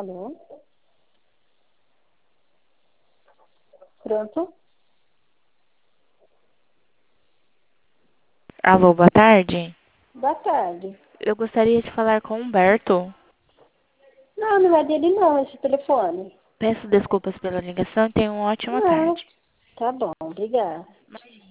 Alô? Pronto? Alô, boa tarde. Boa tarde. Eu gostaria de falar com Humberto. Não é dele não, esse telefone. Peço desculpas pela ligação e tenha uma ótima Não, tarde. tá bom, obrigada.